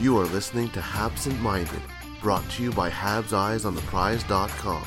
You are listening to Habsent Minded, brought to you by HabsEyesOnThePrize.com.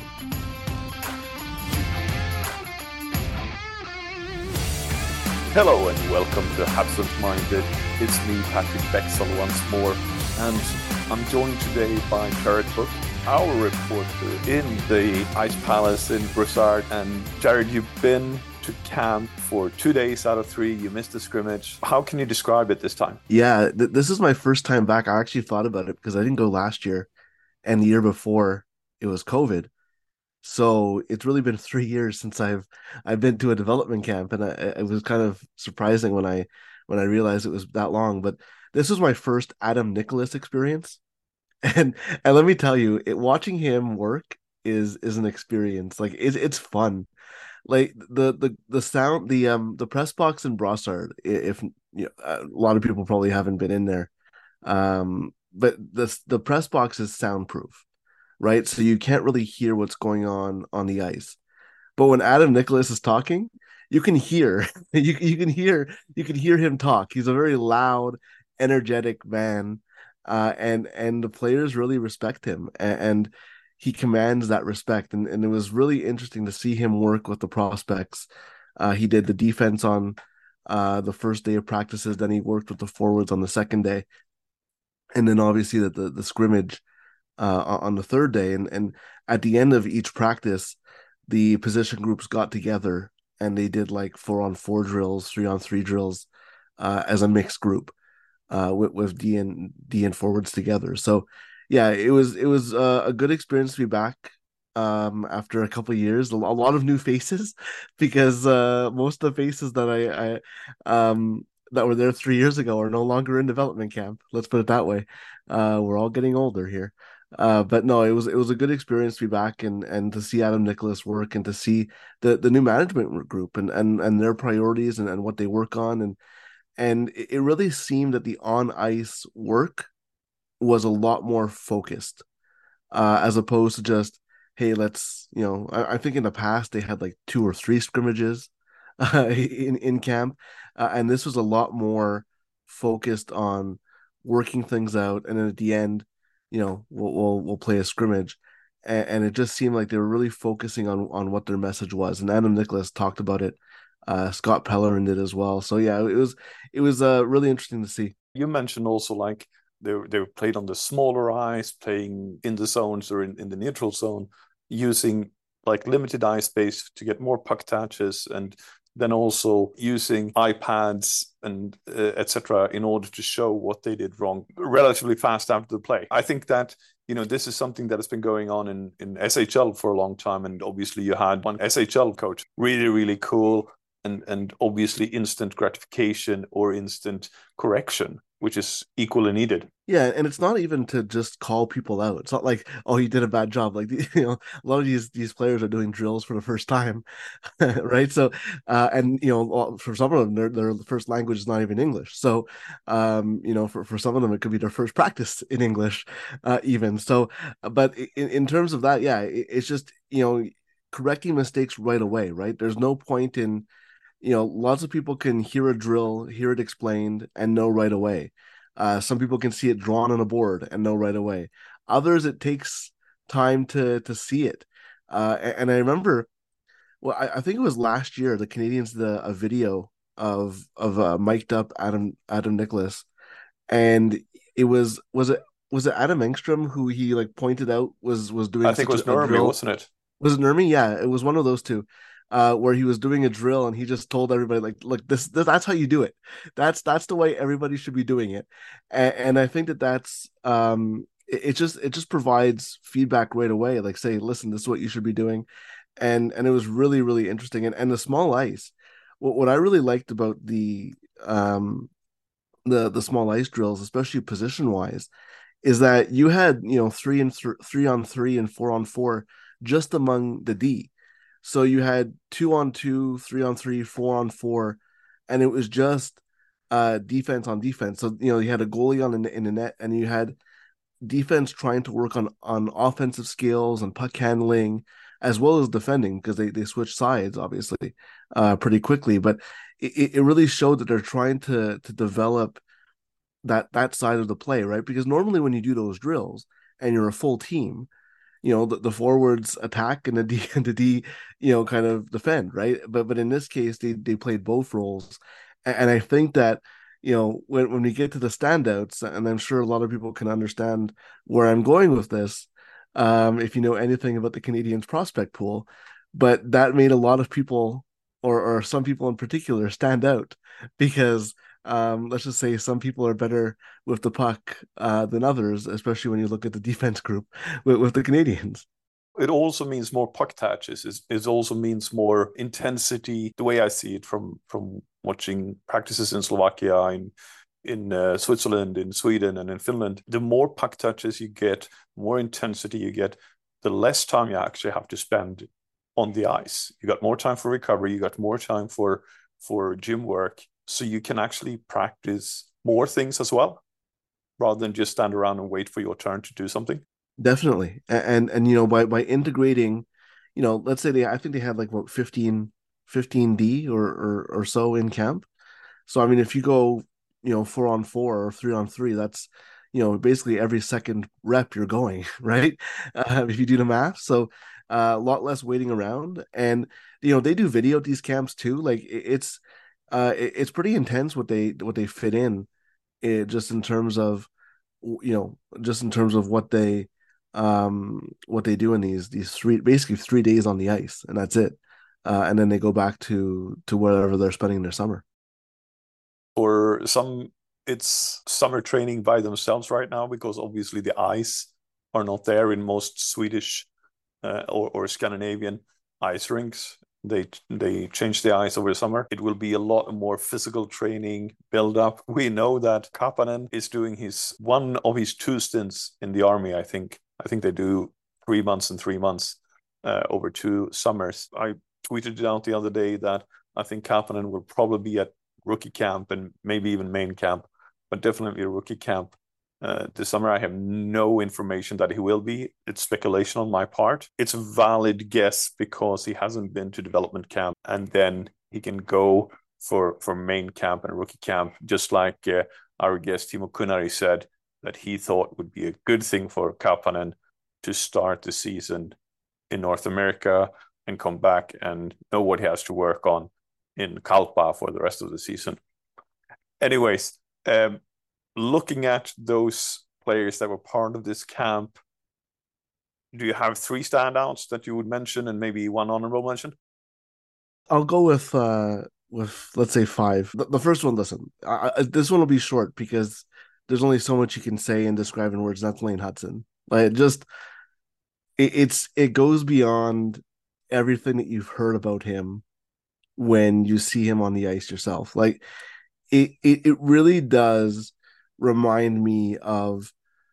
Hello and welcome to Habsent Minded. It's me, Patrick Bexell, once more, and I'm joined today by Jared Hook, our reporter in the Ice Palace in Brossard. And Jared, you've been to camp for 2 days out of 3. You missed the scrimmage. How can you describe it this time? Yeah, this is my first time back. I actually thought about it because I didn't go last year, and the year before it was COVID. So it's really been 3 years since I've been to a development camp, and it was kind of surprising when I realized it was that long. But this was my first Adam Nicholas experience, and let me tell you, watching him work is an experience. Like it's fun. Like the sound, the press box in Brossard. If you know, a lot of people probably haven't been in there, but the press box is soundproof, right? So you can't really hear what's going on the ice. But when Adam Nicholas is talking, you can hear you can hear him talk. He's a very loud, energetic man, and the players really respect him, and he commands that respect. And it was really interesting to see him work with the prospects. He did the defense on the first day of practices, then he worked with the forwards on the second day, and then obviously the scrimmage on the third day. And at the end of each practice, the position groups got together and they did like 4-on-4 drills, 3-on-3 drills, as a mixed group, with D and forwards together. So yeah, it was a good experience to be back after a couple of years. A lot of new faces because most of the faces that I that were there 3 years ago are no longer in development camp. Let's put it that way. We're all getting older here. But no, it was a good experience to be back and to see Adam Nicholas work and to see the new management group and their priorities and what they work on, and it really seemed that the on ice work was a lot more focused, as opposed to just, hey, let's, I think in the past they had like 2 or 3 scrimmages in camp, and this was a lot more focused on working things out, and then at the end, we'll play a scrimmage, and it just seemed like they were really focusing on what their message was. And Adam Nicholas talked about it. Scott Pellerin did as well. So yeah, it was really interesting to see. You mentioned also like they played on the smaller ice, playing in the zones or in the neutral zone, using like limited ice space to get more puck touches, and then also using iPads and etc. in order to show what they did wrong relatively fast after the play. I think that this is something that has been going on in SHL for a long time, and obviously you had one SHL coach, really really cool, and obviously instant gratification or instant correction, which is equally needed. Yeah, and it's not even to just call people out. It's not like, oh, you did a bad job. Like, a lot of these players are doing drills for the first time, right? So, and for some of them, their first language is not even English. So, for some of them, it could be their first practice in English, even. So, but in terms of that, yeah, it's just correcting mistakes right away, right? There's no point in, lots of people can hear a drill, hear it explained, and know right away. Some people can see it drawn on a board and know right away. Others, it takes time to see it. And I remember, well, I think it was last year, the Canadians did a video of mic'd up Adam Nicholas, and was it Adam Engstrom who he like pointed out was doing I think it was a Nurmi, drill? wasn't it? Was it Nurmi? Yeah, it was one of those two, where he was doing a drill and he just told everybody like, look, this that's how you do it. That's the way everybody should be doing it. And I think that's it just provides feedback right away. Like, say, listen, this is what you should be doing, and it was really really interesting. And the small ice, what I really liked about the small ice drills, especially position wise, is that you had 3-on-3 and 4-on-4 just among the D. So you had 2-on-2, 3-on-3, 4-on-4, and it was just defense on defense. So you had a goalie in the net, and you had defense trying to work on offensive skills and puck handling, as well as defending, because they switch sides obviously pretty quickly. But it really showed that they're trying to develop that side of the play, right? Because normally when you do those drills and you're a full team, the forwards attack and the D and the D, kind of defend, right? But in this case, they played both roles, and I think that when we get to the standouts, and I'm sure a lot of people can understand where I'm going with this, if you know anything about the Canadians prospect pool, but that made a lot of people, or some people in particular, stand out because let's just say some people are better with the puck than others, especially when you look at the defense group with the Canadians. It also means more puck touches. It also means more intensity. The way I see it from watching practices in Slovakia, in Switzerland, in Sweden, and in Finland, the more puck touches you get, more intensity you get, the less time you actually have to spend on the ice. You got more time for recovery. You got more time for gym work, so you can actually practice more things as well, rather than just stand around and wait for your turn to do something. Definitely. And by integrating, let's say I think they had like what 15D or so in camp. So I mean if you go, 4-on-4 or 3-on-3, that's basically every second rep you're going, right? If you do the math. So a lot less waiting around. And they do video at these camps too. Like it's pretty intense what they fit in, just in terms of what they do in these basically 3 days on the ice, and that's it. And then they go back to wherever they're spending their summer. For some, it's summer training by themselves right now because obviously the ice are not there in most Swedish or Scandinavian ice rinks. They change the ice over the summer. It will be a lot more physical training build up. We know that Kapanen is doing one of his two stints in the army. I think they do 3 months and 3 months over 2 summers. I tweeted it out the other day that I think Kapanen will probably be at rookie camp and maybe even main camp, but definitely a rookie camp this summer. I have no information that he will be. It's speculation on my part. It's a valid guess because he hasn't been to development camp, and then he can go for main camp and rookie camp, just like our guest Timo Kunari said that he thought would be a good thing for Kapanen to start the season in North America and come back and know what he has to work on in Kalpa for the rest of the season. Anyways, looking at those players that were part of this camp, do you have three standouts that you would mention and maybe one honorable mention? I'll go with let's say five. The first one, listen, this one will be short because there's only so much you can say and describe in words. That's Lane Hudson. Like it goes beyond everything that you've heard about him when you see him on the ice yourself. Like it really does remind me of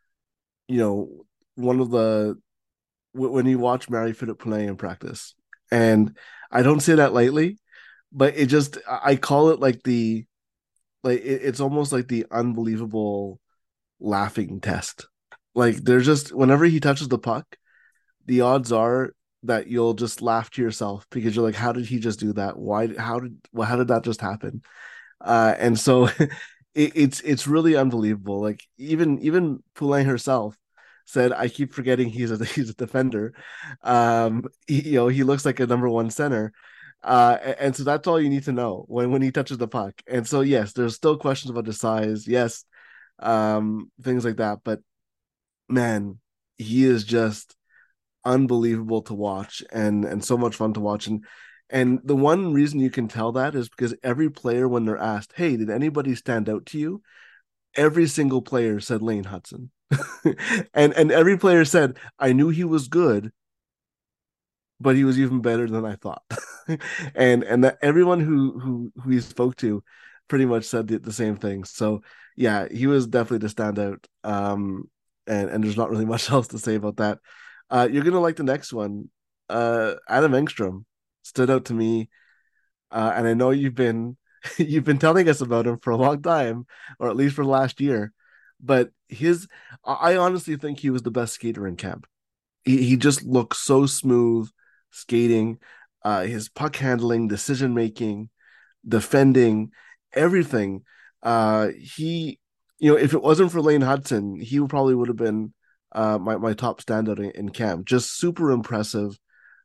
one of the when you watch Marie-Philip Poulin in practice, and I don't say that lightly, but I call it like it's almost like the unbelievable laughing test. Like there's just whenever he touches the puck, the odds are that you'll just laugh to yourself because you're like, how did he just do that? How did that just happen? And so it's really unbelievable. Like even Poulin herself said, I keep forgetting he's a defender. He looks like a number one center. And so that's all you need to know when he touches the puck. And so yes, there's still questions about the size, yes, things like that. But man, he is just unbelievable to watch and so much fun to watch. And the one reason you can tell that is because every player, when they're asked, hey, did anybody stand out to you? Every single player said Lane Hudson. and every player said, I knew he was good, but he was even better than I thought. and that everyone who he spoke to pretty much said the same thing. So yeah, he was definitely the standout. And there's not really much else to say about that. You're gonna like the next one. Adam Engstrom stood out to me, and I know you've been you've been telling us about him for a long time, or at least for the last year. But I honestly think he was the best skater in camp. He just looked so smooth skating, his puck handling, decision making, defending, everything. He if it wasn't for Lane Hudson, he probably would have been my top standout in camp. Just super impressive.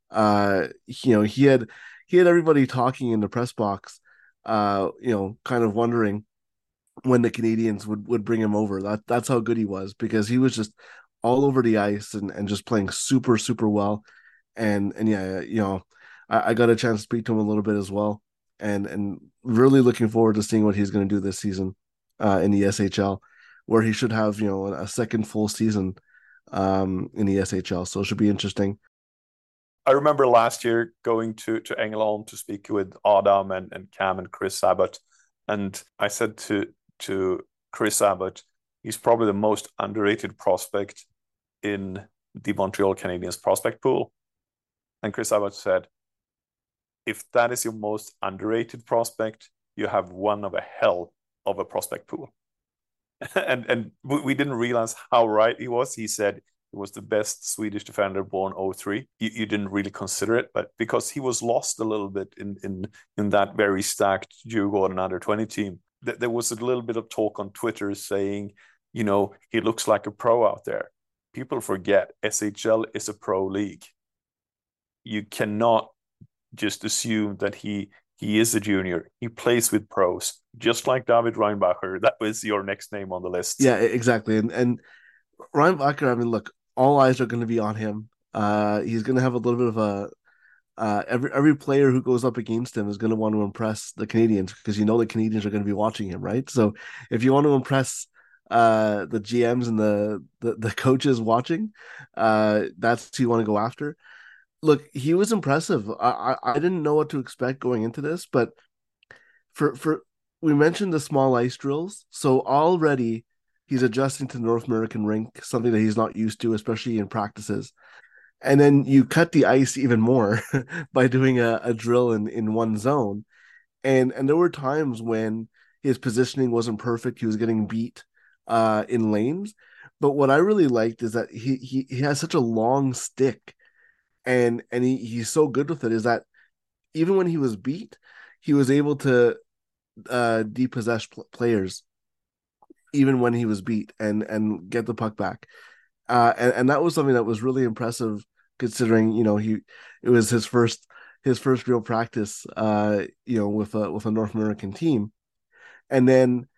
He had everybody talking in the press box, kind of wondering when the Canadians would bring him over. That's how good he was, because he was just all over the ice and just playing super super well. And yeah, I got a chance to speak to him a little bit as well, and really looking forward to seeing what he's going to do this season in the SHL, where he should have a second full season in the SHL. So it should be interesting. I remember last year going to Ängelholm to speak with Adam and Cam and Chris Abbott. And I said to Chris Abbott, he's probably the most underrated prospect in the Montreal Canadiens prospect pool. And Chris Abbott said, if that is your most underrated prospect, you have one of a hell of a prospect pool. and we didn't realize how right he was. He said he was the best Swedish defender born 03. You didn't really consider it, but because he was lost a little bit in that very stacked Djurgården under 20 team, there was a little bit of talk on Twitter saying, he looks like a pro out there. People forget SHL is a pro league. You cannot just assume that he is a junior. He plays with pros, just like David Reinbacher. That was your next name on the list. Yeah, exactly. And Reinbacher, I mean, look, all eyes are going to be on him. He's going to have a little bit of a every player who goes up against him is going to want to impress the Canadians, because the Canadians are going to be watching him, right? So if you want to impress the GMs and the coaches watching, that's who you want to go after. Look, he was impressive. I didn't know what to expect going into this, but for we mentioned the small ice drills, so already he's adjusting to the North American rink, something that he's not used to, especially in practices. And then you cut the ice even more by doing a drill in one zone. And there were times when his positioning wasn't perfect. He was getting beat in lanes. But what I really liked is that he has such a long stick, and he's so good with it, is that even when he was beat, he was able to depossess players even when he was beat, and get the puck back. And that was something that was really impressive, considering it was his first real practice with a North American team. And then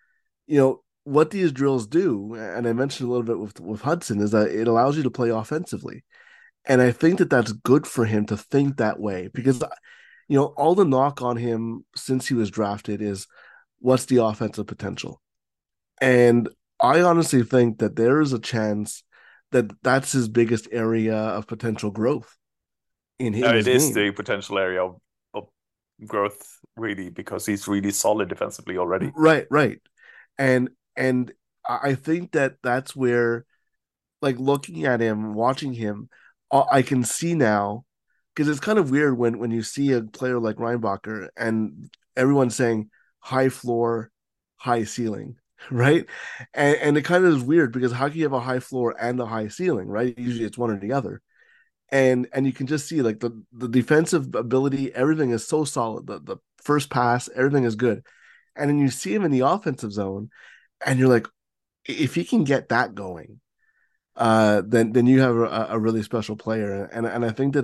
what these drills do, and I mentioned a little bit with Hudson, is that it allows you to play offensively. And I think that that's good for him to think that way, because all the knock on him since he was drafted is, what's the offensive potential? And I honestly think that there is a chance that that's his biggest area of potential growth in It his is game. the potential area of growth, really, because he's really solid defensively already. Right, right. And I think that that's where, like, looking at him, watching him, I can see now, because it's kind of weird when you see a player like Reinbacher and everyone's saying high floor, high ceiling, right? And it kind of is weird, because how can you have a high floor and a high ceiling, right? Usually it's one or the other. And you can just see, like, the defensive ability, everything is so solid. The first pass, everything is good. And then you see him in the offensive zone, and you're like, if he can get that going, then you have a really special player. And I think that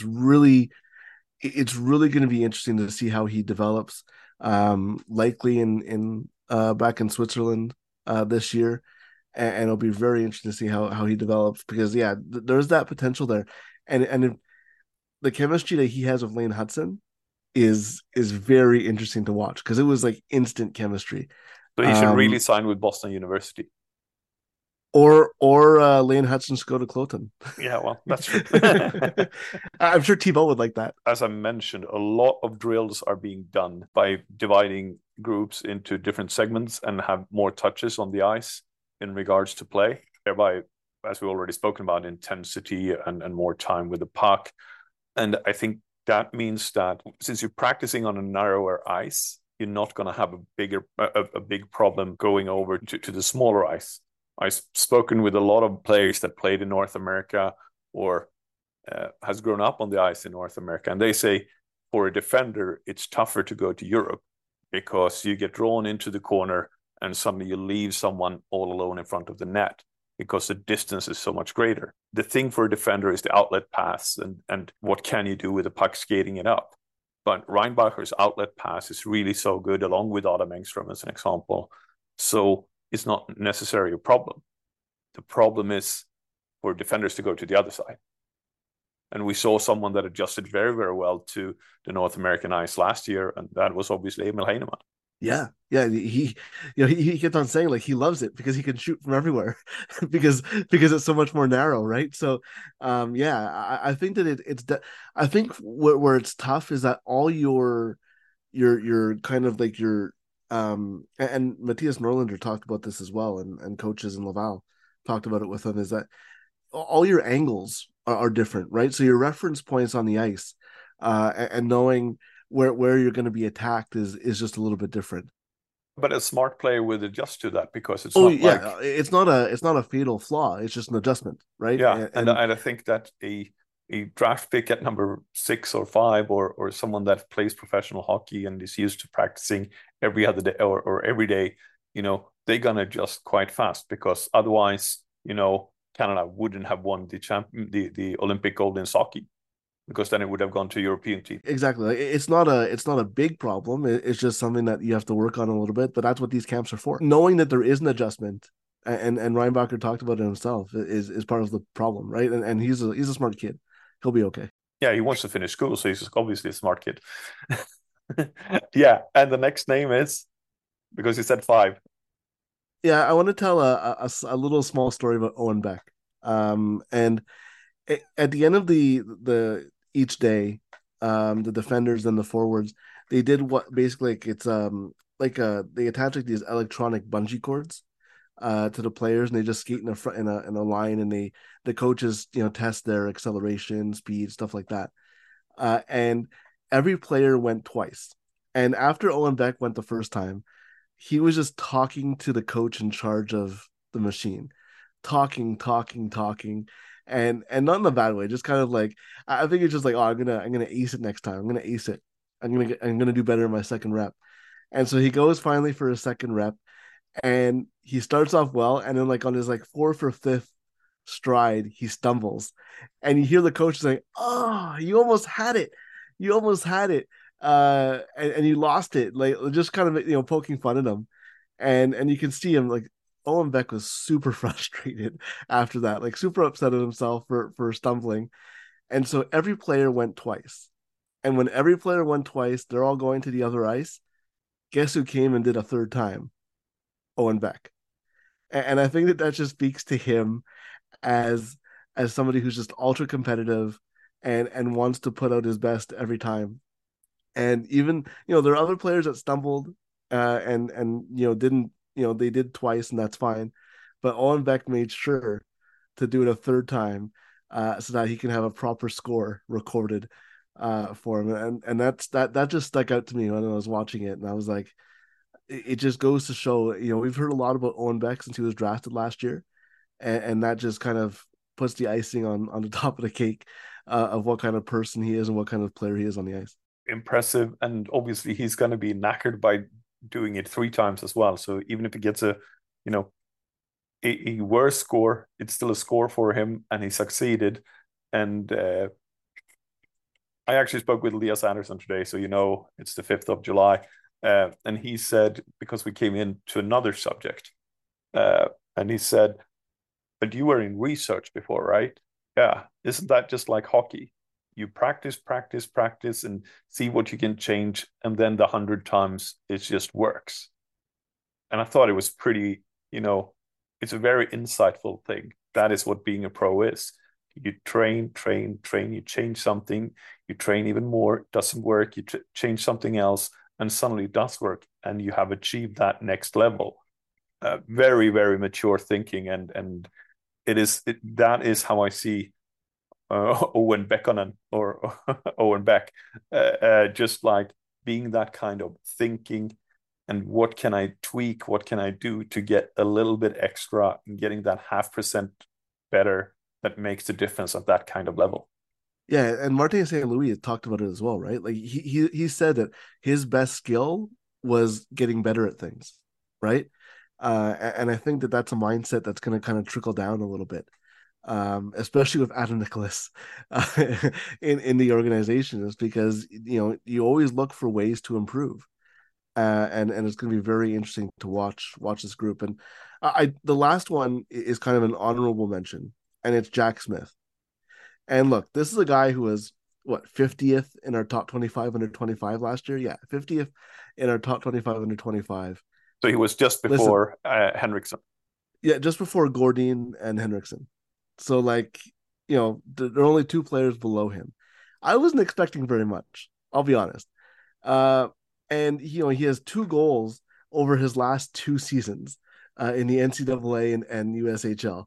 it's really going to be interesting to see how he develops. Likely in back in Switzerland this year, and it'll be very interesting to see how he develops, because yeah, there's that potential there. And the chemistry that he has with Lane Hudson is very interesting to watch, because it was like instant chemistry. So he should really Um, sign with Boston University. or Lane Hudson should go to Cloton. Yeah, well, that's true. I'm sure Tebow would like that. As I mentioned, a lot of drills are being done by dividing groups into different segments and have more touches on the ice in regards to play, thereby, as we already spoken about, intensity and more time with the puck. And I think that means that since you're practicing on a narrower ice, you're not going to have a big problem going over to the smaller ice. I've spoken with a lot of players that played in North America or has grown up on the ice in North America, and they say for a defender it's tougher to go to Europe because you get drawn into the corner and suddenly you leave someone all alone in front of the net because the distance is so much greater. The thing for a defender is the outlet pass and what can you do with the puck skating it up. But Reinbacher's outlet pass is really so good, along with Adam Engstrom as an example. So it's not necessarily a problem. The problem is for defenders to go to the other side. And we saw someone that adjusted very, very well to the North American ice last year, and that was obviously Emil Heineman. Yeah, yeah. He kept on saying like he loves it because he can shoot from everywhere, because it's so much more narrow, right? So, yeah, I think that I think where it's tough is that all your kind of like your and Matthias Norlander talked about this as well, and coaches in Laval talked about it with him, is that all your angles are different, right? So your reference points on the ice, and knowing where you're going to be attacked is just a little bit different. But a smart player would adjust to that because it's Oh not like, yeah, it's not a fatal flaw. It's just an adjustment, right? yeah, and I think that a draft pick at number 6 or 5, or someone that plays professional hockey and is used to practicing every other day or every day, they're gonna adjust quite fast, because otherwise, Canada wouldn't have won the Olympic gold in hockey, because then it would have gone to European team. Exactly. Like, it's not a big problem. It's just something that you have to work on a little bit. But that's what these camps are for. Knowing that there is an adjustment, and Reinbacher talked about it himself, is part of the problem, right? And he's a smart kid. He'll be okay. Yeah, he wants to finish school, so he's obviously a smart kid. Yeah, and the next name is, because he said 5. Yeah, I want to tell a little small story about Owen Beck. And at the end of the each day, the defenders and the forwards, they did what basically, like, it's they attach like these electronic bungee cords to the players, and they just skate in a front in a line, and the coaches test their acceleration, speed, stuff like that. And every player went twice. And after Owen Beck went the first time, he was just talking to the coach in charge of the machine, talking, and not in a bad way, just kind of like, I think it's just like, oh, I'm gonna ace it next time. I'm gonna ace it. I'm gonna do better in my second rep. And so he goes finally for his second rep, and he starts off well, and then like on his like fourth or fifth stride, he stumbles, and you hear the coach saying, "Oh, you almost had it, you almost had it, and you lost it," like just kind of poking fun at him, and you can see him like. Owen Beck was super frustrated after that, like super upset at himself for stumbling, and so every player went twice. And when every player went twice, they're all going to the other ice. Guess who came and did a third time? Owen Beck. And I think that just speaks to him as somebody who's just ultra competitive and wants to put out his best every time. And even there are other players that stumbled, and didn't, they did twice, and that's fine. But Owen Beck made sure to do it a third time, so that he can have a proper score recorded for him. And that just stuck out to me when I was watching it, and I was like, it just goes to show, we've heard a lot about Owen Beck since he was drafted last year, and that just kind of puts the icing on the top of the cake, of what kind of person he is and what kind of player he is on the ice. Impressive, and obviously he's going to be knackered by doing it 3 times as well. So even if he gets you know, a worse score, it's still a score for him, and he succeeded. And I actually spoke with Elias Anderson today, so it's the 5th of July, and he said, because we came into another subject, and he said, "But you were in research before, right? Yeah, isn't that just like hockey? You practice, and see what you can change, and then the 100 times it just works." And I thought it was pretty, it's a very insightful thing. That is what being a pro is. You train, you change something, you train even more, it doesn't work, you change something else, and suddenly it does work, and you have achieved that next level. Very, very mature thinking, and that is how I see Owen Beckonen, or Owen Beck, just like being that kind of thinking, and what can I tweak, what can I do to get a little bit extra, and getting that 0.5% better, that makes the difference at that kind of level. Yeah, and Martin St. Louis talked about it as well, right? Like he said that his best skill was getting better at things, right? And I think that that's a mindset that's going to kind of trickle down a little bit, especially with Adam Nicholas uh, in the organization, is because you always look for ways to improve, and it's going to be very interesting to watch this group. And the last one is kind of an honorable mention, and it's Jack Smith. And look, this is a guy who was what 50th in our top 25 under 25 last year. Yeah, 50th in our top 25 under 25. So he was just Listen, before Henriksen. yeah, just before Gordine and Henriksen. So like, there are only two players below him. I wasn't expecting very much. I'll be honest. Uh, and he has two goals over his last two seasons in the NCAA and USHL.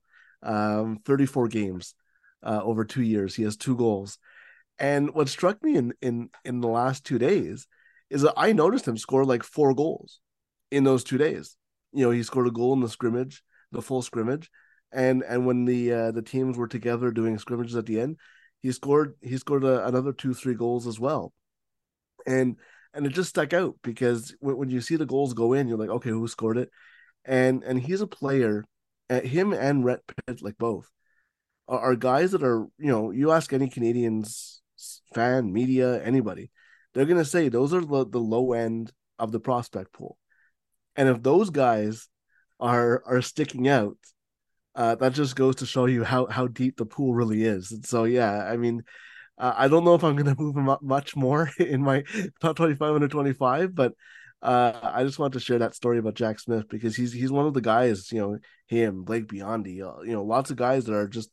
34 games over 2 years. He has two goals. And what struck me in the last 2 days is that I noticed him score like four goals in those 2 days. He scored a goal in the scrimmage, the full scrimmage, and when the teams were together doing scrimmages at the end, he scored another 2-3 goals as well. And it just stuck out because when you see the goals go in, you're like, okay, who scored it? And he's a player, him and Rhett Pitt, like both, are guys that are, you ask any Canadians fan, media, anybody, they're gonna say those are the low end of the prospect pool. And if those guys are sticking out, that just goes to show you how deep the pool really is. And so yeah, I mean, I don't know if I'm going to move him up much more in my top 25 under 25, but I just want to share that story about Jack Smith because he's one of the guys, him, Blake Biondi, lots of guys that are just,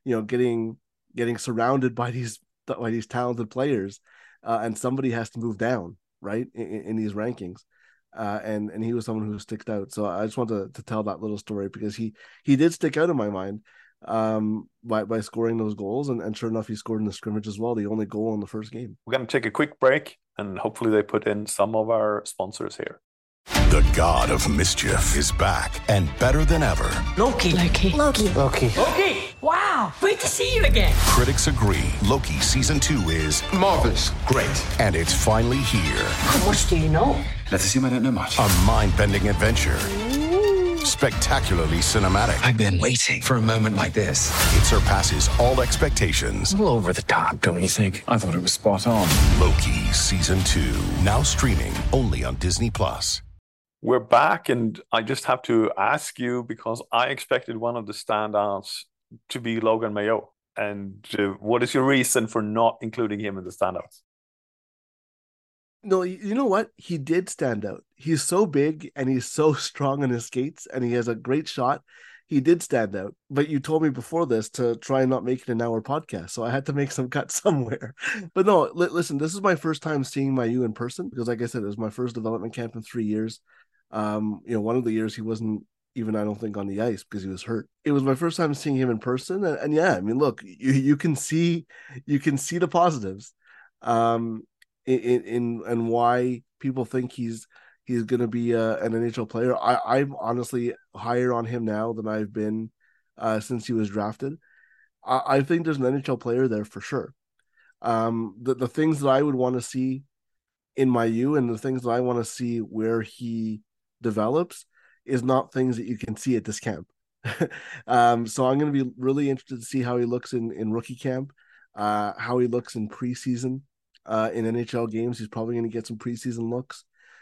getting surrounded by these talented players, and somebody has to move down, right, in these rankings. And he was someone who sticked out. So I just want to tell that little story because he did stick out in my mind by scoring those goals, and sure enough he scored in the scrimmage as well, the only goal in the first game. We're going to take a quick break and hopefully they put in some of our sponsors here. The god of mischief is back and better than ever. Loki. Wow, great to see you again. Critics agree Loki season 2 is marvelous, great, and it's finally here. How much do you know? Let's assume I don't know much. A mind-bending adventure. Spectacularly cinematic. I've been waiting for a moment like this. It surpasses all expectations. A little over the top, don't you think? I thought it was spot on. Loki season 2, now streaming only on Disney+. We're back, and I just have to ask you because I expected one of the standouts to be Logan Mayo. And what is your reason for not including him in the standouts? No, you know what? He did stand out. He's so big and he's so strong on his skates and he has a great shot. He did stand out. But you told me before this to try and not make it an hour podcast. So I had to make some cuts somewhere. But no, listen, this is my first time seeing Mailloux in person because, like I said, it was my first development camp in 3 years. One of the years he wasn't even, I don't think, on the ice because he was hurt. It was my first time seeing him in person. And yeah, I mean, look, you can see the positives. In and why people think he's going to be an NHL player. I'm honestly higher on him now than I've been since he was drafted. I think there's an NHL player there for sure. The things that I would want to see in Mailloux and the things that I want to see where he develops is not things that you can see at this camp. So I'm going to be really interested to see how he looks in rookie camp, how he looks in preseason. In NHL games, he's probably going to get some preseason looks.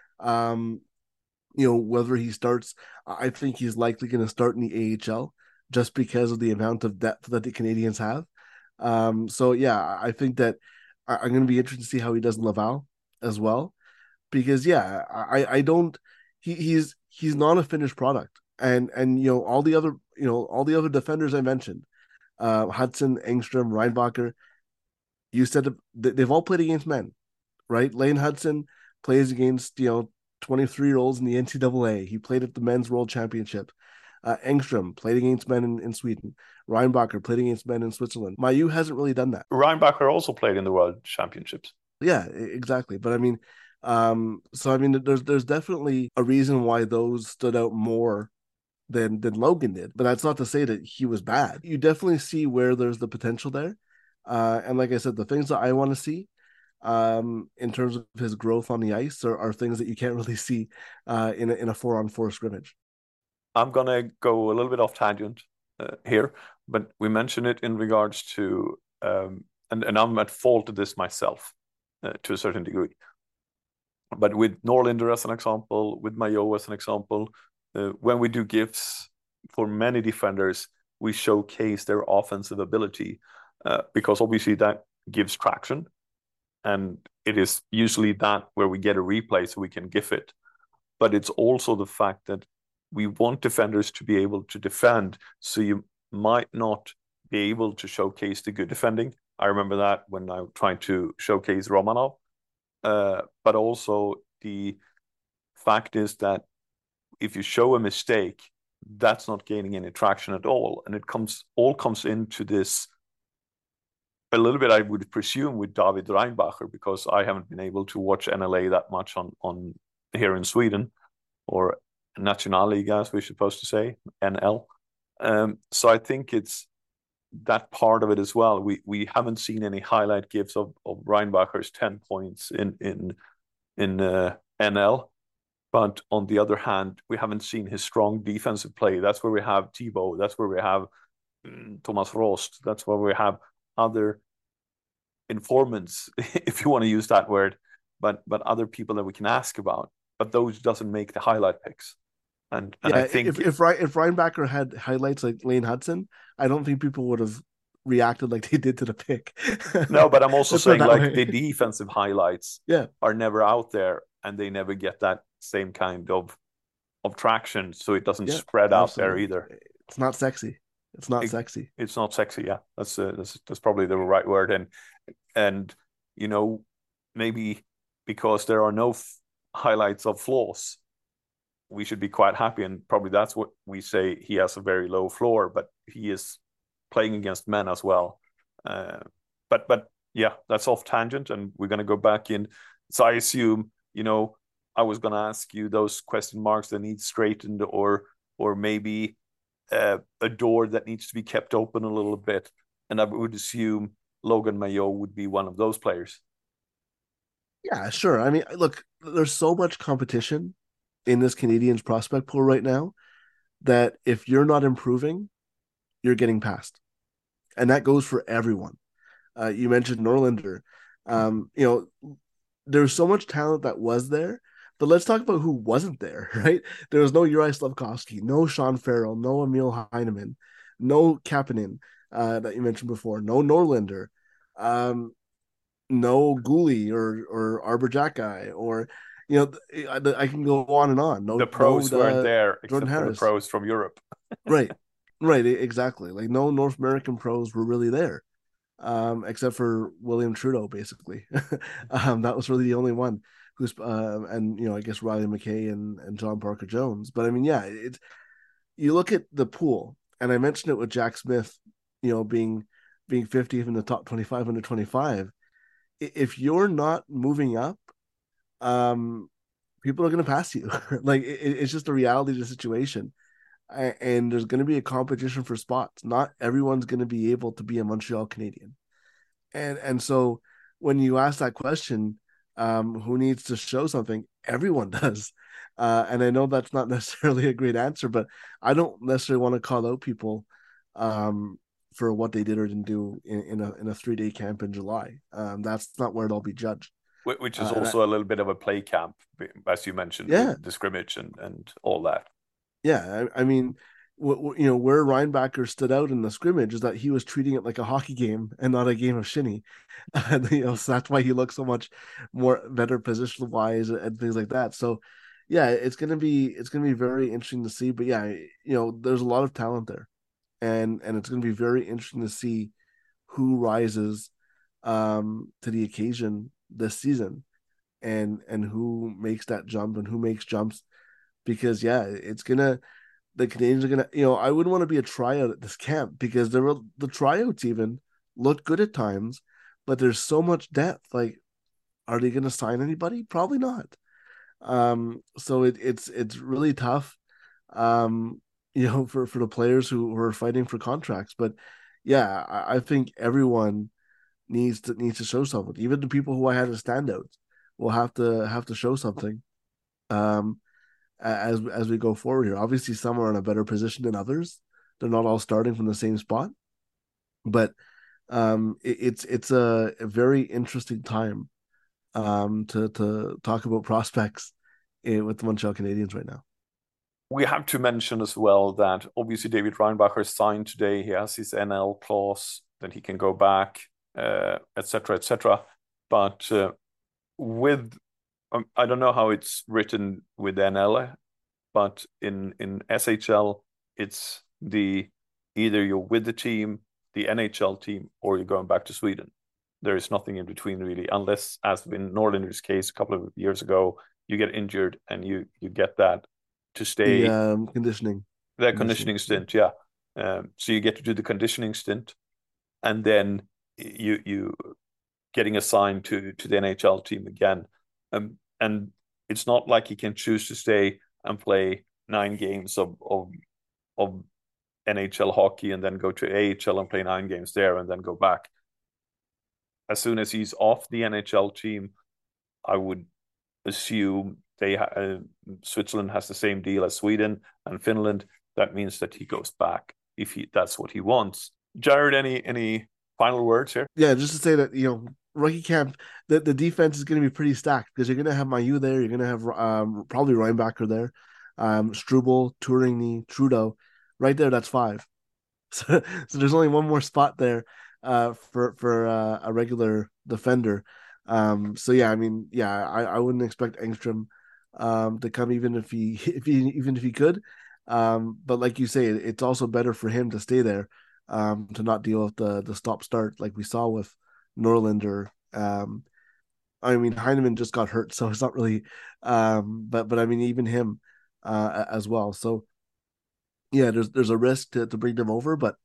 Whether he starts, I think he's likely going to start in the AHL just because of the amount of depth that the Canadians have. So yeah, I think that I'm going to be interested to see how he does in Laval as well, because yeah, I don't. He's not a finished product, and all the other defenders I mentioned, Hudson, Engstrom, Reinbacher. You said they've all played against men, right? Lane Hudson plays against 23-year-olds in the NCAA. He played at the Men's World Championship. Engstrom played against men in Sweden. Reinbacher played against men in Switzerland. Mailloux hasn't really done that. Reinbacher also played in the World Championships. Yeah, exactly. But I mean, there's definitely a reason why those stood out more than Logan did. But that's not to say that he was bad. You definitely see where there's the potential there. And like I said, the things that I want to see in terms of his growth on the ice are things that you can't really see in a 4-on-4 scrimmage. I'm gonna go a little bit off tangent here, but we mentioned it in regards to and I'm at fault of this myself to a certain degree. But with Norlinder as an example, with Mayo as an example, when we do gifts for many defenders, we showcase their offensive ability because obviously that gives traction, and it is usually that where we get a replay so we can GIF it. But it's also the fact that we want defenders to be able to defend, so you might not be able to showcase the good defending. I remember that when I tried to showcase Romanov. But also the fact is that if you show a mistake, that's not gaining any traction at all. And it all comes into this a little bit, I would presume, with David Reinbacher, because I haven't been able to watch NLA that much on here in Sweden, or Nationalliga, as we're supposed to say, NL. So I think it's that part of it as well. We haven't seen any highlight gifs of Reinbacher's 10 points in NL, but on the other hand, we haven't seen his strong defensive play. That's where we have Thibaut. That's where we have Thomas Rost. That's where we have other informants, if you want to use that word, but other people that we can ask about. But those doesn't make the highlight picks. And yeah, I think if Reinbacher had highlights like Lane Hudson, I don't think people would have reacted like they did to the pick. No, but I'm also saying like way. the defensive highlights are never out there, and they never get that same kind of traction, so it doesn't spread out there either. It's not sexy. It's not sexy. It's not sexy. Yeah, that's probably the right word. And you know, maybe because there are no highlights of flaws, we should be quite happy, and probably that's what we say. He has a very low floor, but he is playing against men as well. But yeah, that's off tangent, and we're going to go back in. So I assume, you know, I was going to ask you those question marks that need straightened, or maybe a door that needs to be kept open a little bit, and I would assume Logan Mayo would be one of those players. Yeah, sure. I mean, look, there's so much competition in this Canadiens prospect pool right now that if you're not improving, you're getting passed. And that goes for everyone. You mentioned Norlinder. You know, there's so much talent that was there, but let's talk about who wasn't there, right? There was no Uri Slafkovsky, no Sean Farrell, no Emil Heineman, no Kapanen that you mentioned before, no Norlinder, no Gooley or Arbor Jackeye, or you know, I can go on and on. No, the pros weren't there, Jordan except for the pros from Europe. Right, exactly. Like no North American pros were really there, except for William Trudeau, basically. That was really the only one who's, and you know, I guess Riley McKay and John Parker Jones. But I mean, yeah, it's you look at the pool, and I mentioned it with Jack Smith, you know, being 50th in the top 25 under 25. If you're not moving up, people are going to pass you. Like it's just the reality of the situation, and there's going to be a competition for spots. Not everyone's going to be able to be a Montreal Canadian, and so when you ask that question, who needs to show something? Everyone does. And I know that's not necessarily a great answer, but I don't necessarily want to call out people for what they did or didn't do in a 3-day camp in July. That's not where it'll be judged. Which is also a little bit of a play camp, as you mentioned, with the scrimmage and all that. Yeah, I mean, you know, where Reinbacher stood out in the scrimmage is that he was treating it like a hockey game and not a game of shinny. And, you know, so that's why he looks so much more better position wise and things like that. So, yeah, it's gonna be very interesting to see. But yeah, you know, there's a lot of talent there, and it's gonna be very interesting to see who rises to the occasion this season, and who makes that jump and who makes jumps, because yeah, the Canadiens are gonna, you know, I wouldn't want to be a tryout at this camp, because the tryouts even look good at times, but there's so much depth. Like, are they gonna sign anybody? Probably not. So it's really tough, you know, for the players who are fighting for contracts. But yeah, I think everyone needs to show something. Even the people who I had as standouts will have to show something. as we go forward here. Obviously, some are in a better position than others. They're not all starting from the same spot, but it's a very interesting time to talk about prospects with the Montreal Canadiens right now. We have to mention as well that obviously David Reinbacher signed today. He has his NL clause, then he can go back, etc., etc. But with I don't know how it's written with NL, but in SHL it's either you're with the team, the NHL team, or you're going back to Sweden. There is nothing in between really, unless, as in Norlinder's case a couple of years ago, you get injured and you get that to stay. The conditioning. The conditioning stint, yeah. So you get to do the conditioning stint, and then you getting assigned to the NHL team again. And it's not like he can choose to stay and play 9 games of NHL hockey and then go to AHL and play 9 games there and then go back. As soon as he's off the NHL team, I would assume Switzerland has the same deal as Sweden and Finland. That means that he goes back if that's what he wants. Jared, any final words here? Yeah, just to say that, rookie camp, the defense is going to be pretty stacked because you're going to have Mailloux there. You're going to have probably Reinbacher there, Struble, Tourigny, Trudeau. Right there, that's 5. So there's only one more spot there for a regular defender. So yeah, I wouldn't expect Engstrom to come even if he could. But like you say, it's also better for him to stay there, to not deal with the stop start like we saw with Norlinder. Heineman just got hurt, so it's not really. But even him as well. So yeah, there's a risk to bring them over, but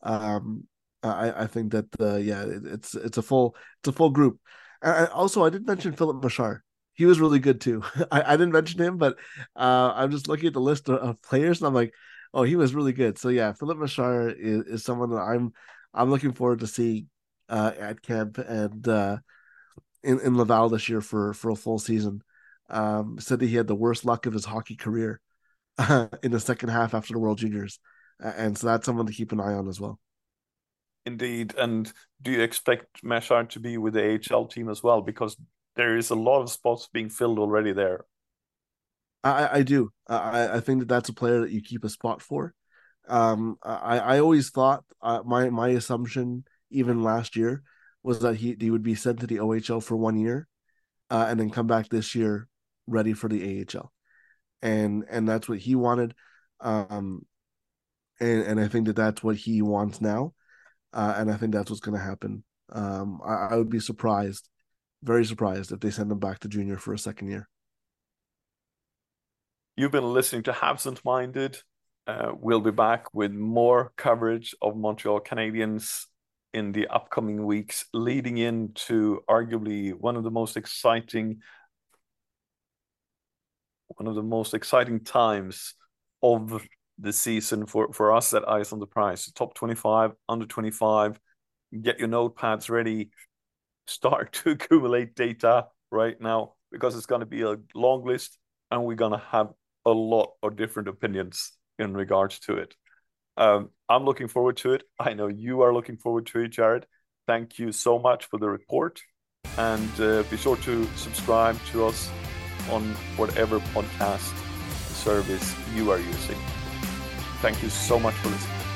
I think that it's a full group. Also, I did mention Philip Machar. He was really good too. I didn't mention him, but I'm just looking at the list of players and I'm like, oh, he was really good. So yeah, Philip Machar is someone that I'm looking forward to see at camp and in Laval this year for a full season. Said that he had the worst luck of his hockey career in the second half after the World Juniors, and so that's someone to keep an eye on as well. Indeed. And do you expect Machar to be with the AHL team as well? Because there is a lot of spots being filled already there. I do. I think that that's a player that you keep a spot for. I always thought my assumption even last year was that he would be sent to the OHL for 1 year, and then come back this year ready for the AHL, and that's what he wanted, and I think that that's what he wants now. And I think that's what's going to happen. I would be surprised, very surprised, if they send him back to junior for a second year. You've been listening to Absent Minded. We'll be back with more coverage of Montreal Canadiens in the upcoming weeks, leading into arguably one of the most exciting times of the season for us at Eyes on the Prize. Top 25, under 25. Get your notepads ready. Start to accumulate data right now because it's going to be a long list and we're going to have a lot of different opinions in regards to it. I'm looking forward to it. I know you are looking forward to it, Jared. Thank you so much for the report. And be sure to subscribe to us on whatever podcast service you are using. Thank you so much for listening.